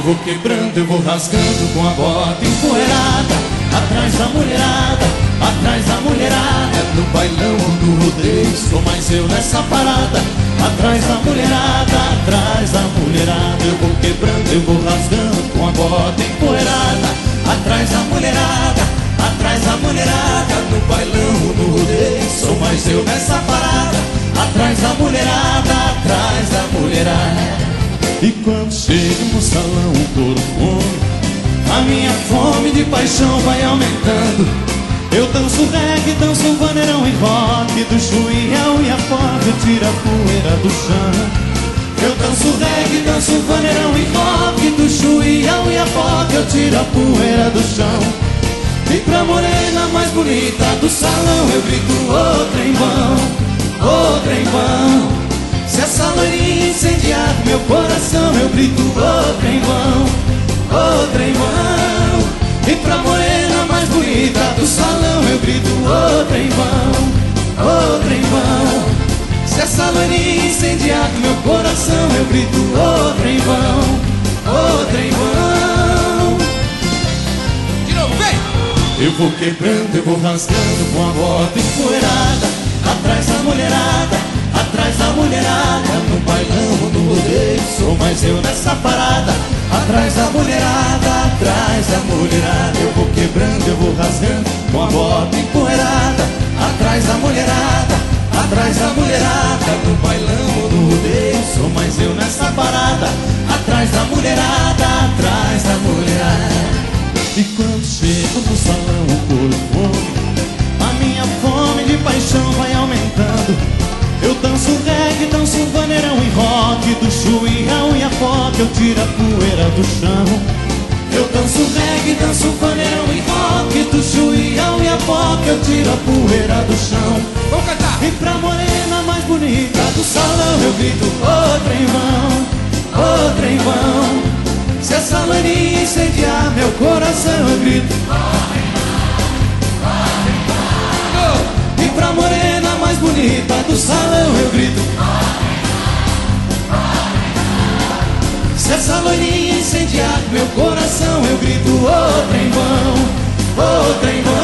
vou quebrando, eu vou rasgando com a bota empoeirada. Atrás da mulherada, atrás da mulherada. No bailão ou no rodeio, sou mais eu nessa parada. Atrás da mulherada, atrás da mulherada. Eu vou quebrando, eu vou rasgando com a bota empoeirada. Atrás da mulherada, atrás da mulherada. No bailão ou no rodeio, sou mais eu nessa parada. Atrás da mulherada, atrás da mulherada. E quando chego no salão, o couro come, a minha fome de paixão vai aumentando. Eu danço reggae, danço vaneirão e rock, do chuí ao Iapoca eu tiro a poeira do chão. Eu danço reggae, danço vaneirão e rock, do chuí ao Iapoca eu tiro a poeira do chão. E pra morena mais bonita do salão eu grito: ô trem-vão, ô trem-vão. Se essa loirinha incendiar meu coração eu grito: ô trem-vão, ô trem-vão. E pra morena mais bonita do salão eu grito: ô trem-vão, ô trem-vão. Se essa loirinha incendiar meu coração eu grito: ô trem-vão, ô trem-vão. De novo, vem! Eu vou quebrando, eu vou rasgando com a bota empoeirada. Atrás da mulherada, atrás da mulherada. No bailão, no rodeio, sou mais eu nessa parada. Atrás da mulherada, atrás da mulherada. Eu vou quebrando, eu vou rasgando com a bota empoeirada. Atrás da mulherada, atrás da mulherada. No bailão, no rodeio, sou mais eu nessa parada. Atrás da mulherada, atrás da mulherada. E quando chego no salão o corpo come, a minha fome de paixão vai aumentando. Eu danço reggae, danço vaneirão e rock, do chuí ao Iapoca eu tiro a poeira do chão. Eu danço reggae, danço vaneirão e rock, do chuí ao Iapoca eu tiro a poeira do chão. Vamos cantar! E pra morena mais bonita do salão eu grito: ô trem-vão, ô trem-vão. Se essa loirinha incendiar meu coração eu grito: oh. E pra morena mais bonita do salão eu grito: se essa loirinha incendiar meu coração eu grito: ô trem-vão, ô trem-vão.